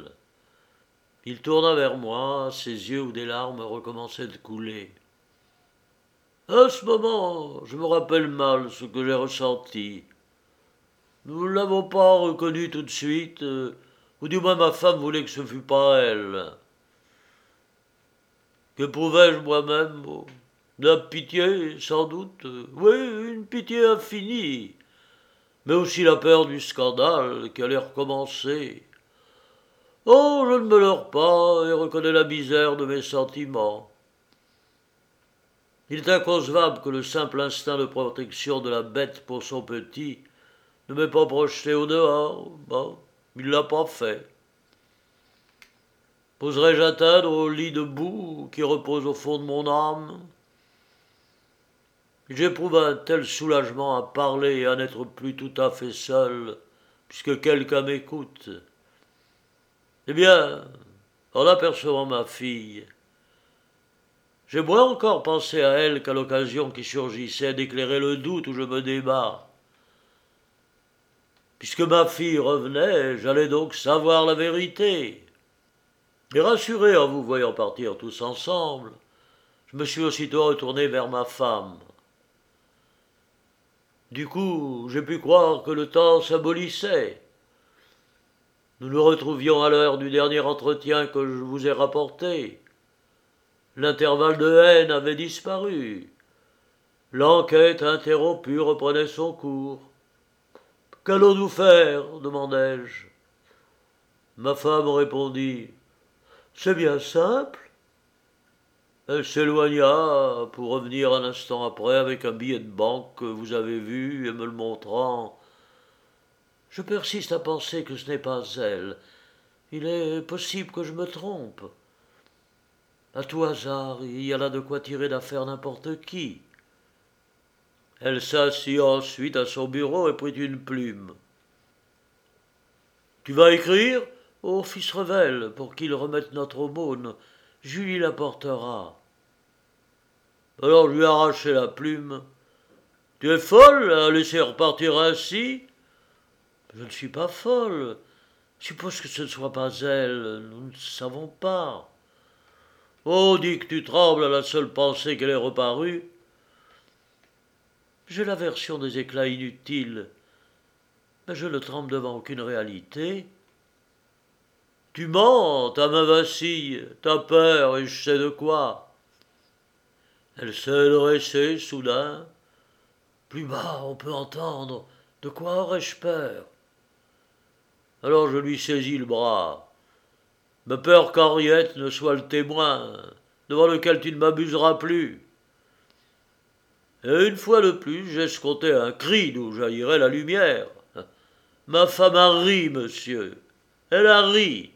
Il tourna vers moi, ses yeux où des larmes recommençaient de couler. À ce moment, je me rappelle mal ce que j'ai ressenti. Nous ne l'avons pas reconnu tout de suite, ou du moins ma femme voulait que ce fût pas elle. Que pouvais-je moi-même? De la pitié, sans doute, oui, une pitié infinie, mais aussi la peur du scandale qui allait recommencer. Oh, je ne me leurre pas et reconnais la misère de mes sentiments. Il est inconcevable que le simple instinct de protection de la bête pour son petit ne m'ait pas projeté au dehors. Bon, il ne l'a pas fait. Oserais-je atteindre au lit de boue qui repose au fond de mon âme? J'éprouve un tel soulagement à parler et à n'être plus tout à fait seul, puisque quelqu'un m'écoute. Eh bien, en apercevant ma fille, j'ai moins encore pensé à elle qu'à l'occasion qui surgissait d'éclairer le doute où je me débats. Puisque ma fille revenait, j'allais donc savoir la vérité. Et rassuré en vous voyant partir tous ensemble, je me suis aussitôt retourné vers ma femme. Du coup, j'ai pu croire que le temps s'abolissait. Nous nous retrouvions à l'heure du dernier entretien que je vous ai rapporté. L'intervalle de haine avait disparu. L'enquête interrompue reprenait son cours. Qu'allons-nous faire demandai-je. Ma femme répondit. C'est bien simple. Elle s'éloigna pour revenir un instant après avec un billet de banque que vous avez vu et me le montrant. Je persiste à penser que ce n'est pas elle. Il est possible que je me trompe. À tout hasard, il y a là de quoi tirer d'affaire n'importe qui. Elle s'assit ensuite à son bureau et prit une plume. Tu vas écrire au fils Revel pour qu'il remette notre aumône. Julie l'apportera. Alors je lui ai arraché la plume. Tu es folle à laisser repartir ainsi? Je ne suis pas folle. Suppose que ce ne soit pas elle. Nous ne savons pas. Oh, dis que tu trembles à la seule pensée qu'elle est reparue. J'ai l'aversion des éclats inutiles, mais je ne tremble devant aucune réalité. Tu mens, ta main vacille, t'as peur et je sais de quoi. Elle s'est dressée soudain. Plus bas, on peut entendre. De quoi aurais-je peur? Alors je lui saisis le bras. Me peur qu'Henriette ne soit le témoin, devant lequel tu ne m'abuseras plus. Et une fois de plus, j'escomptais un cri d'où jaillirait la lumière. Ma femme a ri, monsieur. Elle a ri.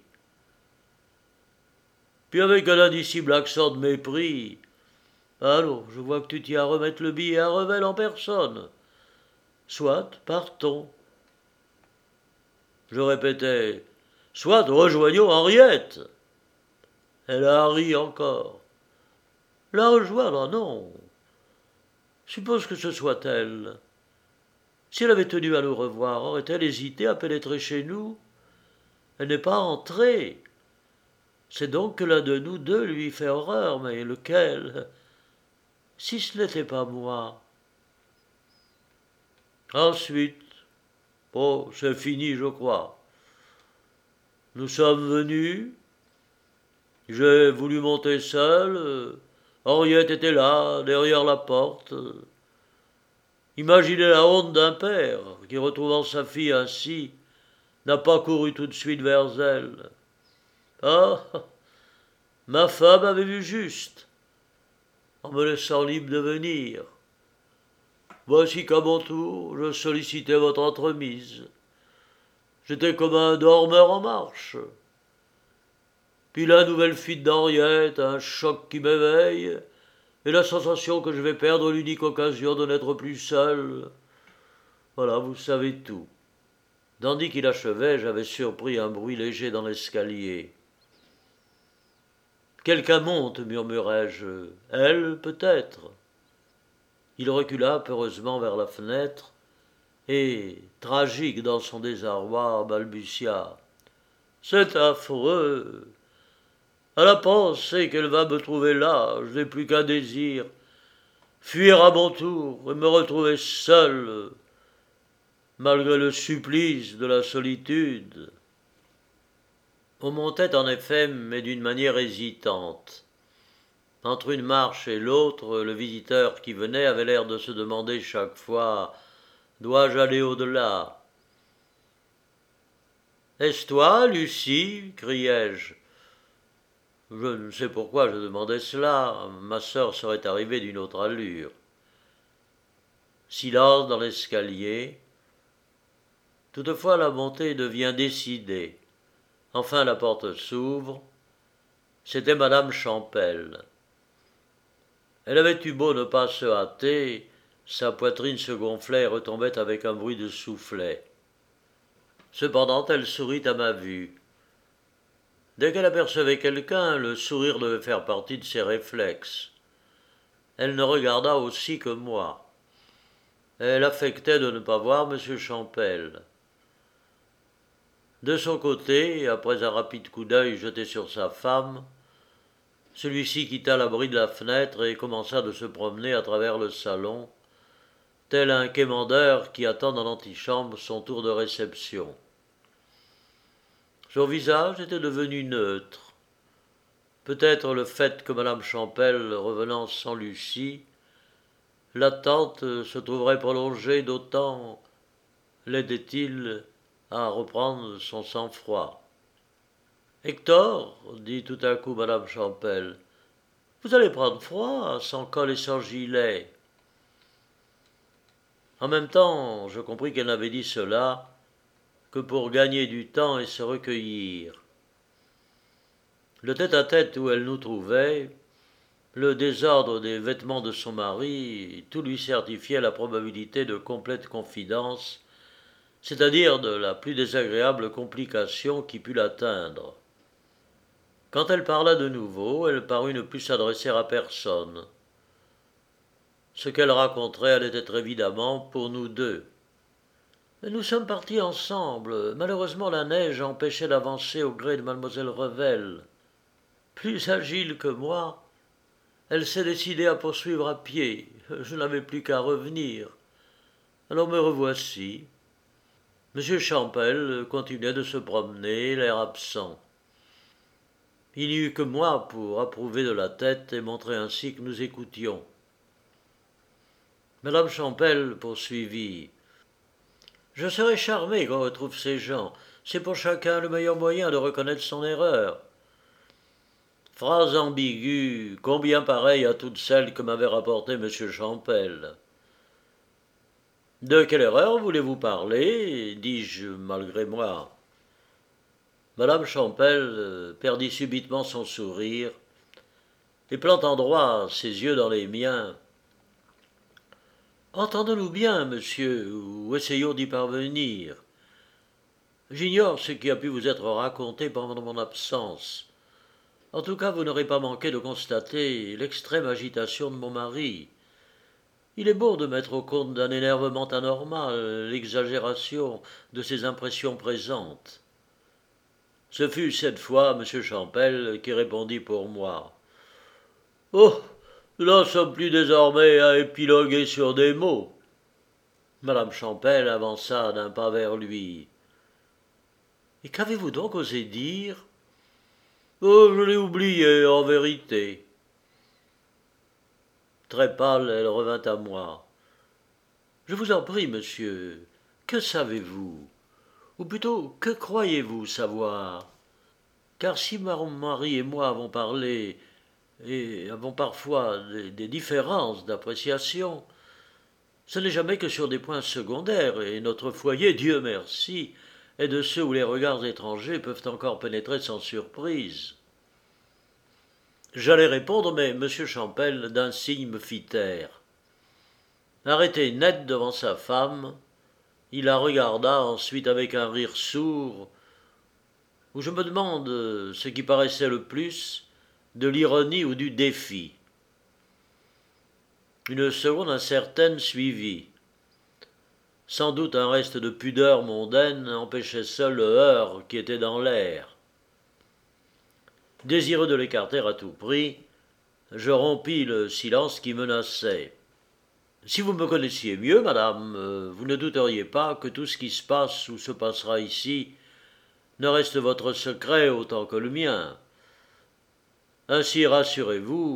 Puis avec un indicible accent de mépris. Allons, je vois que tu t'y as à remettre le billet à Revel en personne. Soit, partons. Je répétais. Soit, rejoignons Henriette. Elle a ri encore. La rejoindre, non. Suppose que ce soit elle. Si elle avait tenu à nous revoir, aurait-elle hésité à pénétrer chez nous? Elle n'est pas entrée. C'est donc que l'un de nous deux lui fait horreur, mais lequel? Si ce n'était pas moi. Ensuite, bon, c'est fini, je crois. Nous sommes venus. J'ai voulu monter seul. Henriette était là, derrière la porte. Imaginez la honte d'un père qui, retrouvant sa fille ainsi, n'a pas couru tout de suite vers elle. Ah, ma femme avait vu juste, en me laissant libre de venir. Voici qu'à mon tour, je sollicitais votre entremise. J'étais comme un dormeur en marche. Puis la nouvelle fuite d'Henriette, un choc qui m'éveille, et la sensation que je vais perdre l'unique occasion de n'être plus seul. Voilà, vous savez tout. Tandis qu'il achevait, j'avais surpris un bruit léger dans l'escalier. Quelqu'un monte, murmurai-je. Elle, peut-être. Il recula peureusement vers la fenêtre et, tragique dans son désarroi, balbutia. C'est affreux. À la pensée qu'elle va me trouver là, je n'ai plus qu'un désir. Fuir à mon tour et me retrouver seul, malgré le supplice de la solitude. On montait en effet, mais d'une manière hésitante. Entre une marche et l'autre, le visiteur qui venait avait l'air de se demander chaque fois « Dois-je aller au-delà » ? « Est-ce toi, Lucie » criai-je. Je ne sais pourquoi je demandais cela, ma sœur serait arrivée d'une autre allure. Silence dans l'escalier. Toutefois la montée devient décidée. Enfin la porte s'ouvre. C'était madame Champel. Elle avait eu beau ne pas se hâter, sa poitrine se gonflait et retombait avec un bruit de soufflet. Cependant elle sourit à ma vue. Dès qu'elle apercevait quelqu'un, le sourire devait faire partie de ses réflexes. Elle ne regarda aussi que moi. Elle affectait de ne pas voir M. Champel. De son côté, après un rapide coup d'œil jeté sur sa femme, celui-ci quitta l'abri de la fenêtre et commença de se promener à travers le salon, tel un quémandeur qui attend dans l'antichambre son tour de réception. Son visage était devenu neutre. Peut-être le fait que madame Champel, revenant sans Lucie, l'attente se trouverait prolongée d'autant l'aidait-il à reprendre son sang-froid. « Hector, dit tout à coup madame Champel, vous allez prendre froid, sans col et sans gilet. » En même temps, je compris qu'elle n'avait dit cela que pour gagner du temps et se recueillir. Le tête-à-tête où elle nous trouvait, le désordre des vêtements de son mari, tout lui certifiait la probabilité de complète confidence, c'est-à-dire de la plus désagréable complication qui pût l'atteindre. Quand elle parla de nouveau, elle parut ne plus s'adresser à personne. Ce qu'elle raconterait allait être évidemment pour nous deux. Nous sommes partis ensemble. Malheureusement, la neige empêchait d'avancer au gré de mademoiselle Revel. Plus agile que moi, elle s'est décidée à poursuivre à pied. Je n'avais plus qu'à revenir. Alors me revoici. M. Champel continuait de se promener, l'air absent. Il n'y eut que moi pour approuver de la tête et montrer ainsi que nous écoutions. Madame Champel poursuivit. « Je serais charmé qu'on retrouve ces gens. C'est pour chacun le meilleur moyen de reconnaître son erreur. » Phrase ambiguë, combien pareille à toutes celles que m'avait rapportées M. Champel. « De quelle erreur voulez-vous parler » dis-je malgré moi. Madame Champel perdit subitement son sourire et plantant droit ses yeux dans les miens. « Entendons-nous bien, monsieur, ou essayons d'y parvenir. J'ignore ce qui a pu vous être raconté pendant mon absence. En tout cas, vous n'aurez pas manqué de constater l'extrême agitation de mon mari. Il est beau de mettre au compte d'un énervement anormal l'exagération de ses impressions présentes. » Ce fut cette fois M. Champel qui répondit pour moi. « Oh, nous n'en sommes plus désormais à épiloguer sur des mots. » Madame Champel avança d'un pas vers lui. « Et qu'avez-vous donc osé dire ?»« Oh, je l'ai oublié, en vérité. » Très pâle, elle revint à moi. « Je vous en prie, monsieur, que savez-vous ? Ou plutôt, que croyez-vous savoir ? Car si mon mari et moi avons parlé et avons parfois des différences d'appréciation, ce n'est jamais que sur des points secondaires, et notre foyer, Dieu merci, est de ceux où les regards étrangers peuvent encore pénétrer sans surprise. » J'allais répondre, mais M. Champel d'un signe me fit taire. Arrêté net devant sa femme, il la regarda ensuite avec un rire sourd, où je me demande ce qui paraissait le plus, de l'ironie ou du défi. Une seconde incertaine suivit. Sans doute un reste de pudeur mondaine empêchait seul le heurt qui était dans l'air. Désireux de l'écarter à tout prix, je rompis le silence qui menaçait. « Si vous me connaissiez mieux, madame, vous ne douteriez pas que tout ce qui se passe ou se passera ici ne reste votre secret autant que le mien. Ainsi, rassurez-vous,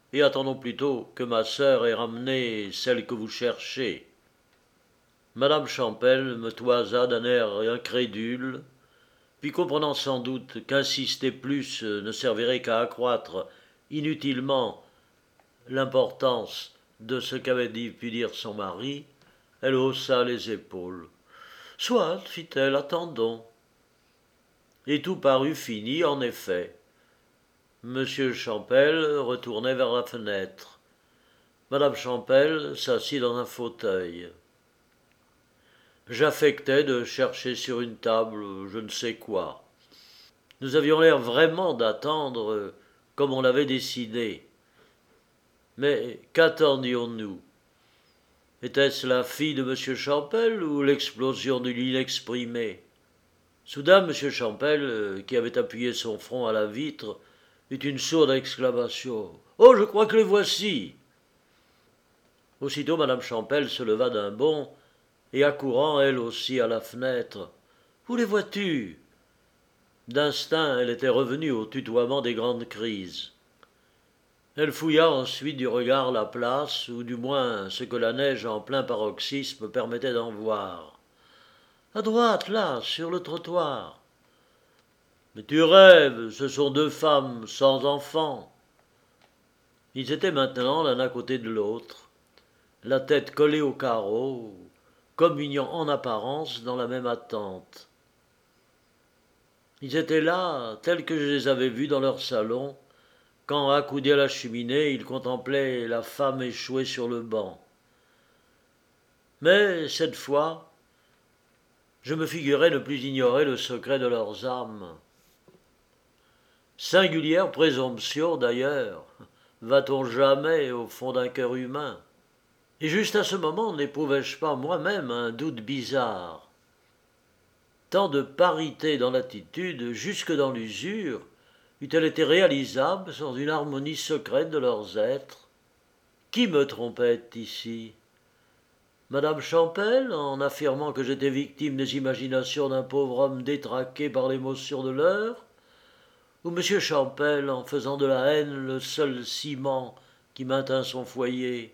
et attendons plutôt que ma sœur ait ramené celle que vous cherchez. Madame Champel me toisa d'un air incrédule, puis comprenant sans doute qu'insister plus ne servirait qu'à accroître inutilement l'importance de ce qu'avait pu dire son mari, elle haussa les épaules. Soit, fit-elle, attendons. Et tout parut fini, en effet. Monsieur Champel retournait vers la fenêtre. Madame Champel s'assit dans un fauteuil. J'affectais de chercher sur une table je ne sais quoi. Nous avions l'air vraiment d'attendre comme on l'avait décidé. Mais qu'attendions-nous? Était-ce la fille de M. Champel ou l'explosion de l'inexprimé? Soudain, M. Champel, qui avait appuyé son front à la vitre, eut une sourde exclamation. « Oh, je crois que les voici !» Aussitôt, Mme Champel se leva d'un bond et accourant, elle aussi, à la fenêtre. « Où les vois-tu » D'instinct, elle était revenue au tutoiement des grandes crises. Elle fouilla ensuite du regard la place, ou du moins ce que la neige en plein paroxysme permettait d'en voir. « À droite, là, sur le trottoir. »« Mais tu rêves, ce sont deux femmes sans enfants. » Ils étaient maintenant l'un à côté de l'autre, la tête collée au carreau, communiant en apparence dans la même attente. Ils étaient là, tels que je les avais vus dans leur salon, quand, accoudés à la cheminée, ils contemplaient la femme échouée sur le banc. Mais, cette fois, je me figurais ne plus ignorer le secret de leurs âmes. Singulière présomption, d'ailleurs, va-t-on jamais au fond d'un cœur humain? Et juste à ce moment, n'éprouvais-je pas moi-même un doute bizarre? Tant de parité dans l'attitude, jusque dans l'usure, eût-elle été réalisable sans une harmonie secrète de leurs êtres? Qui me trompait ici? Madame Champel, en affirmant que j'étais victime des imaginations d'un pauvre homme détraqué par l'émotion de l'heure? Ou monsieur Champel, en faisant de la haine le seul ciment qui maintint son foyer?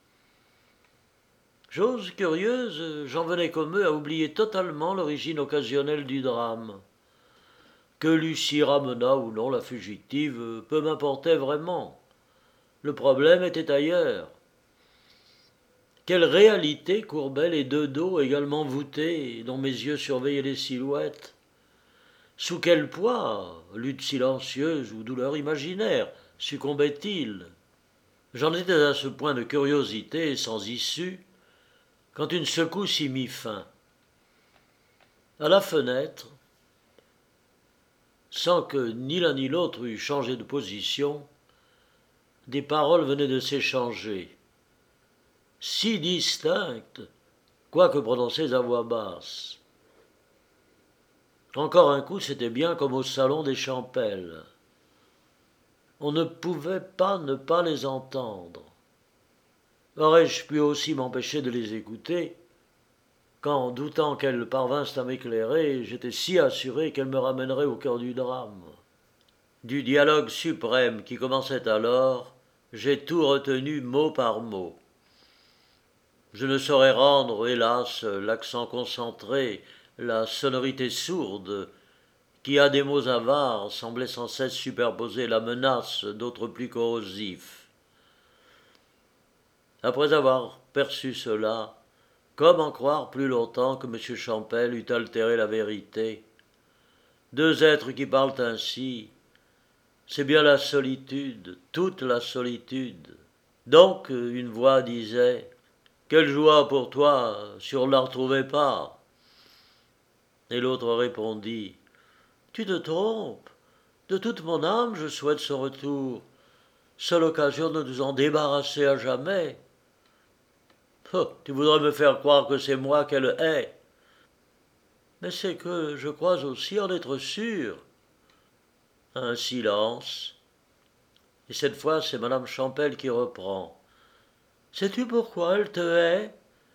Chose curieuse, j'en venais comme eux à oublier totalement l'origine occasionnelle du drame. Que Lucie ramenât ou non la fugitive, peu m'importait vraiment. Le problème était ailleurs. Quelle réalité courbaient les deux dos également voûtés dont mes yeux surveillaient les silhouettes? Sous quel poids, lutte silencieuse ou douleur imaginaire, succombait-il? J'en étais à ce point de curiosité sans issue, quand une secousse y mit fin. À la fenêtre, sans que ni l'un ni l'autre eût changé de position, des paroles venaient de s'échanger, si distinctes, quoique prononcées à voix basse. Encore un coup, c'était bien comme au salon des Champel. On ne pouvait pas ne pas les entendre. Aurais-je pu aussi m'empêcher de les écouter, quand, doutant qu'elles parvinssent à m'éclairer, j'étais si assuré qu'elles me ramèneraient au cœur du drame. Du dialogue suprême qui commençait alors, j'ai tout retenu mot par mot. Je ne saurais rendre, hélas, l'accent concentré, la sonorité sourde, qui, à des mots avares, semblait sans cesse superposer la menace d'autres plus corrosifs. Après avoir perçu cela, comme en croire plus longtemps que M. Champel eût altéré la vérité, deux êtres qui parlent ainsi, c'est bien la solitude, toute la solitude. Donc, une voix disait « Quelle joie pour toi si on ne la retrouvait pas !» Et l'autre répondit « Tu te trompes, de toute mon âme je souhaite son retour, seule occasion de nous en débarrasser à jamais. » Oh, tu voudrais me faire croire que c'est moi qu'elle hait. Mais c'est que je crois aussi en être sûr. Un silence. Et cette fois, c'est Madame Champel qui reprend. Sais-tu pourquoi elle te hait?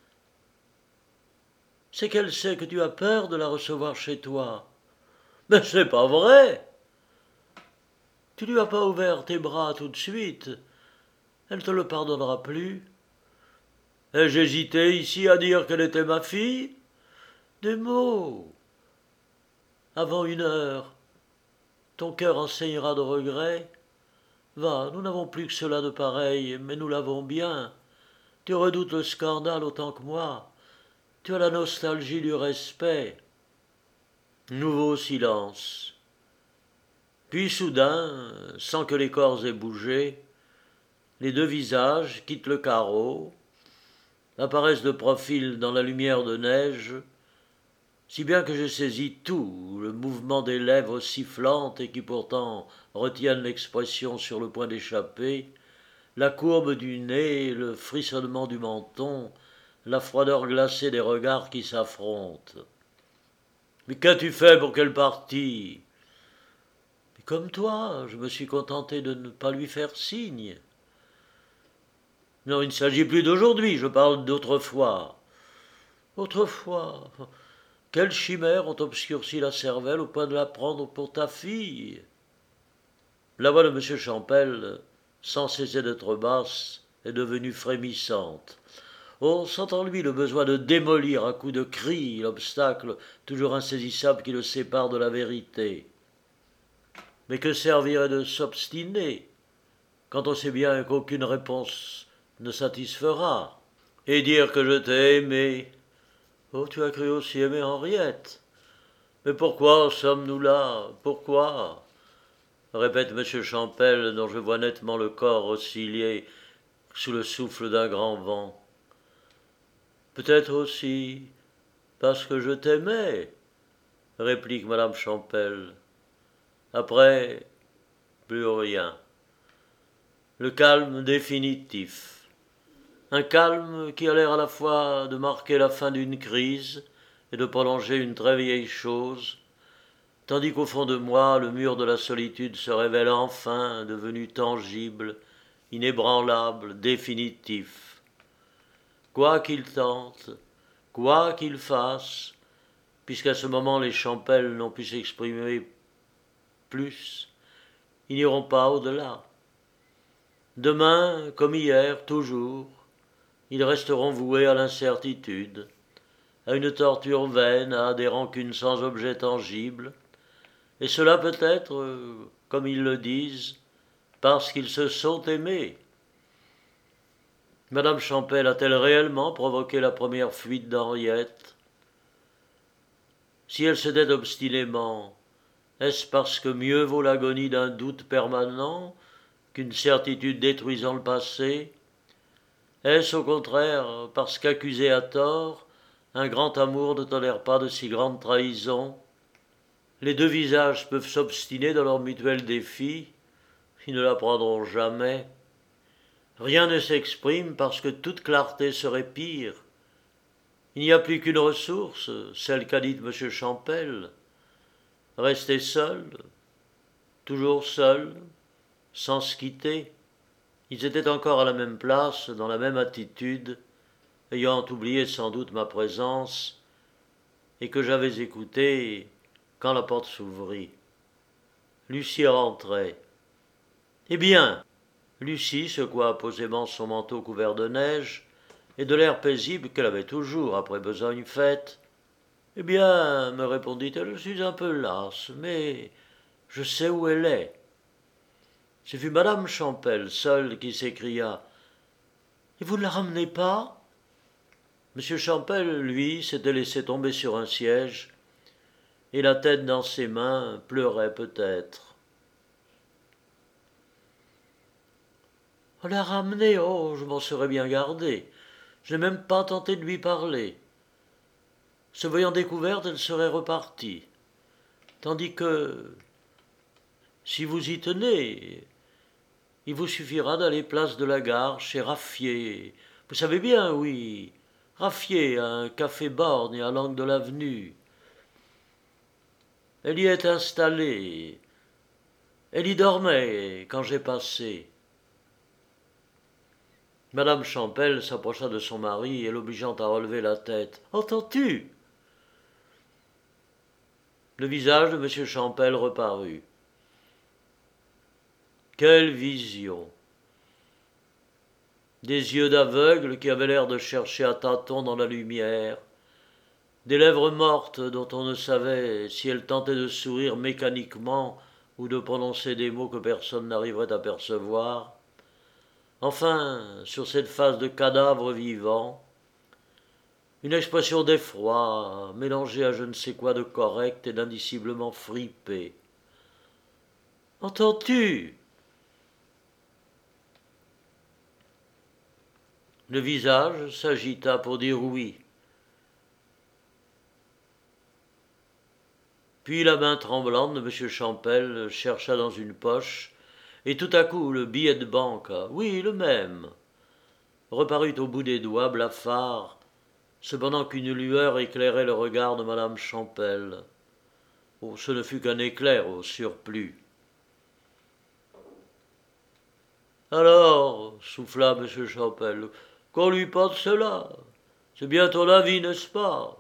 C'est qu'elle sait que tu as peur de la recevoir chez toi. Mais c'est pas vrai. Tu lui as pas ouvert tes bras tout de suite. Elle ne te le pardonnera plus. Ai-je hésité ici à dire qu'elle était ma fille? Des mots. Avant 1 heure, ton cœur enseignera de regret. Va, nous n'avons plus que cela de pareil, mais nous l'avons bien. Tu redoutes le scandale autant que moi. Tu as la nostalgie du respect. Nouveau silence. Puis soudain, sans que les corps aient bougé, les deux visages quittent le carreau, apparaissent de profil dans la lumière de neige, si bien que j'ai saisi tout, le mouvement des lèvres sifflantes et qui pourtant retiennent l'expression sur le point d'échapper, la courbe du nez, le frissonnement du menton, la froideur glacée des regards qui s'affrontent. Mais qu'as-tu fait pour qu'elle partît? Mais comme toi, je me suis contenté de ne pas lui faire signe. Non, il ne s'agit plus d'aujourd'hui, je parle d'autrefois. Autrefois, quelles chimères ont obscurci la cervelle au point de la prendre pour ta fille? La voix de M. Champel, sans cesser d'être basse, est devenue frémissante. On sent en lui le besoin de démolir à coups de cris l'obstacle toujours insaisissable qui le sépare de la vérité. Mais que servirait de s'obstiner quand on sait bien qu'aucune réponse ne satisfera? Et dire que je t'ai aimé. Oh, tu as cru aussi aimer Henriette. Mais pourquoi sommes-nous là? Pourquoi? Répète M. Champel, dont je vois nettement le corps osciller sous le souffle d'un grand vent. Peut-être aussi parce que je t'aimais, réplique Madame Champel. Après, plus rien. Le calme définitif. Un calme qui a l'air à la fois de marquer la fin d'une crise et de prolonger une très vieille chose, tandis qu'au fond de moi, le mur de la solitude se révèle enfin devenu tangible, inébranlable, définitif. Quoi qu'il tente, quoi qu'il fasse, puisqu'à ce moment les Champel n'ont pu s'exprimer plus, ils n'iront pas au-delà. Demain, comme hier, toujours, ils resteront voués à l'incertitude, à une torture vaine, à des rancunes sans objet tangible, et cela peut-être, comme ils le disent, parce qu'ils se sont aimés. Madame Champel a-t-elle réellement provoqué la première fuite d'Henriette? Si elle cédait obstinément, est-ce parce que mieux vaut l'agonie d'un doute permanent qu'une certitude détruisant le passé? Est-ce au contraire parce qu'accusé à tort, un grand amour ne tolère pas de si grandes trahisons? Les deux visages peuvent s'obstiner dans leur mutuel défi, ils ne l'apprendront jamais. Rien ne s'exprime parce que toute clarté serait pire. Il n'y a plus qu'une ressource, celle qu'a dite M. Champel. Rester seul, toujours seul, sans se quitter. Ils étaient encore à la même place, dans la même attitude, ayant oublié sans doute ma présence, et que j'avais écouté quand la porte s'ouvrit. Lucie rentrait. Eh bien, Lucie secoua posément son manteau couvert de neige, et de l'air paisible qu'elle avait toujours après besogne faite. Eh bien, me répondit-elle, je suis un peu lasse, mais je sais où elle est. Ce fut Madame Champel seule qui s'écria. Et vous ne la ramenez pas? Monsieur Champel, lui, s'était laissé tomber sur un siège, et la tête dans ses mains pleurait peut-être. La ramener, oh, je m'en serais bien gardé. Je n'ai même pas tenté de lui parler. Se voyant découverte, elle serait repartie. Tandis que, si vous y tenez, il vous suffira d'aller place de la Gare chez Raffier. Vous savez bien, oui, Raffier, un café borgne à l'angle de l'avenue. Elle y est installée. Elle y dormait quand j'ai passé. Madame Champel s'approcha de son mari et l'obligeant à relever la tête. « Entends-tu » Le visage de M. Champel reparut. Quelle vision! des yeux d'aveugle qui avaient l'air de chercher à tâtons dans la lumière, des lèvres mortes dont on ne savait si elles tentaient de sourire mécaniquement ou de prononcer des mots que personne n'arriverait à percevoir. Enfin, sur cette face de cadavre vivant, une expression d'effroi mélangée à je ne sais quoi de correct et d'indiciblement fripé. « Entends-tu » Le visage s'agita pour dire oui. Puis la main tremblante de M. Champel chercha dans une poche, et tout à coup le billet de banque, oui, le même, reparut au bout des doigts, blafard, cependant qu'une lueur éclairait le regard de madame Champel. Oh, ce ne fut qu'un éclair au surplus. Alors, souffla M. Champel, qu'on lui porte cela. C'est bien ton avis, n'est-ce pas?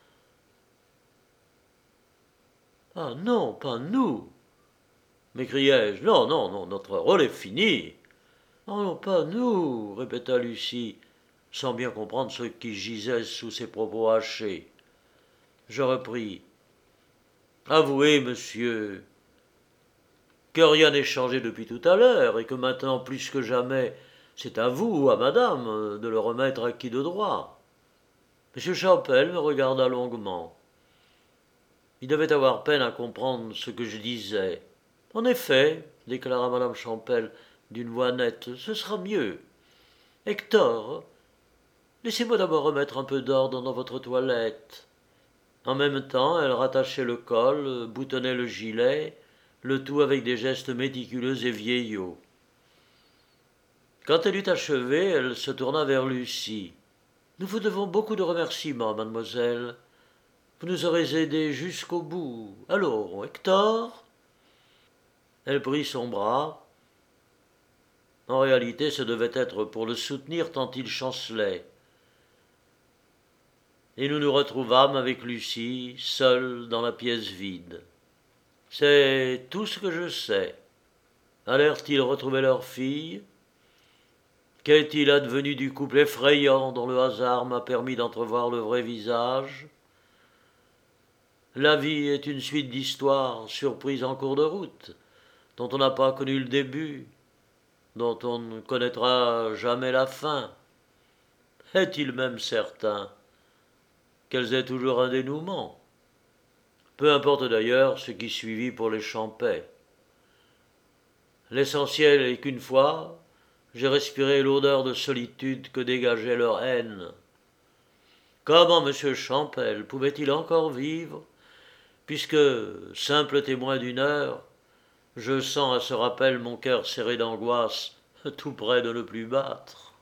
Ah non, pas nous, m'écriai-je. Non, non, non, notre rôle est fini. Non, non, pas nous, répéta Lucie, sans bien comprendre ce qui gisait sous ses propos hachés. Je repris. Avouez, monsieur, que rien n'est changé depuis tout à l'heure, et que maintenant, plus que jamais, c'est à vous ou à madame de le remettre acquis de droit. M. Champel me regarda longuement. Il devait avoir peine à comprendre ce que je disais. En effet, déclara madame Champel d'une voix nette, ce sera mieux. Hector, laissez-moi d'abord remettre un peu d'ordre dans votre toilette. En même temps, elle rattachait le col, boutonnait le gilet, le tout avec des gestes méticuleux et vieillots. Quand elle eut achevé, elle se tourna vers Lucie. « Nous vous devons beaucoup de remerciements, mademoiselle. Vous nous aurez aidés jusqu'au bout. Allons, Hector ?» Elle prit son bras. En réalité, ce devait être pour le soutenir tant il chancelait. Et nous nous retrouvâmes avec Lucie, seuls dans la pièce vide. C'est tout ce que je sais. Allèrent-ils retrouver leur fille? Qu'est-il advenu du couple effrayant dont le hasard m'a permis d'entrevoir le vrai visage? La vie est une suite d'histoires surprises en cours de route, dont on n'a pas connu le début, dont on ne connaîtra jamais la fin. Est-il même certain qu'elles aient toujours un dénouement? Peu importe d'ailleurs ce qui suivit pour les Champais. L'essentiel est qu'une fois, j'ai respiré l'odeur de solitude que dégageait leur haine. Comment M. Champel pouvait-il encore vivre, puisque, simple témoin d'une heure, je sens à ce rappel mon cœur serré d'angoisse, tout près de ne plus battre.